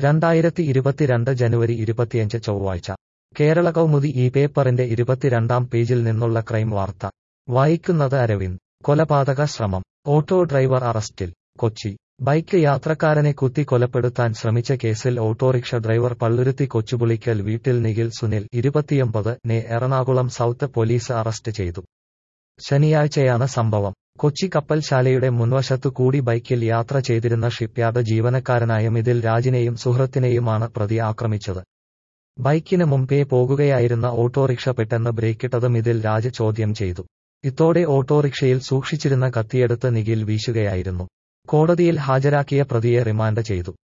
2022 ജനുവരി 25 ചൊവ്വാഴ്ച കേരള കൗമുദി ഈ പേപ്പറിന്റെ 22-ാം പേജിൽ നിന്നുള്ള ക്രൈം വാർത്ത വായിക്കുന്നത് അരവിന്ദ്. കൊലപാതക ശ്രമം, ഓട്ടോ ഡ്രൈവർ അറസ്റ്റിൽ. കൊച്ചി ബൈക്ക് യാത്രക്കാരനെ കുത്തി കൊലപ്പെടുത്താൻ ശ്രമിച്ച കേസിൽ ഓട്ടോറിക്ഷ ഡ്രൈവർ പള്ളുരുത്തി കൊച്ചുപുളിക്കൽ വീട്ടിൽ നിഖിൽ സുനിൽ 29 നെ എറണാകുളം സൗത്ത് പോലീസ് അറസ്റ്റ് ചെയ്തു. ശനിയാഴ്ചയാണ് സംഭവം. കൊച്ചി കപ്പൽശാലയുടെ മുൻവശത്തു കൂടി ബൈക്കിൽ യാത്ര ചെയ്തിരുന്ന ഷിപ്പ്യാർഡ് ജീവനക്കാരനായ മിഥിൽ രാജിനെയും സുഹൃത്തിനെയുമാണ് പ്രതി ആക്രമിച്ചത്. ബൈക്കിന് മുമ്പേ പോകുകയായിരുന്ന ഓട്ടോറിക്ഷ പെട്ടെന്ന് ബ്രേക്കിട്ടത് മിഥിൽ രാജ് ചോദ്യം ചെയ്തു. ഇതോടെ ഓട്ടോറിക്ഷയിൽ സൂക്ഷിച്ചിരുന്ന കത്തിയെടുത്ത് നിഖിൽ വീശുകയായിരുന്നു. കോടതിയിൽ ഹാജരാക്കിയ പ്രതിയെ റിമാൻഡ് ചെയ്തു.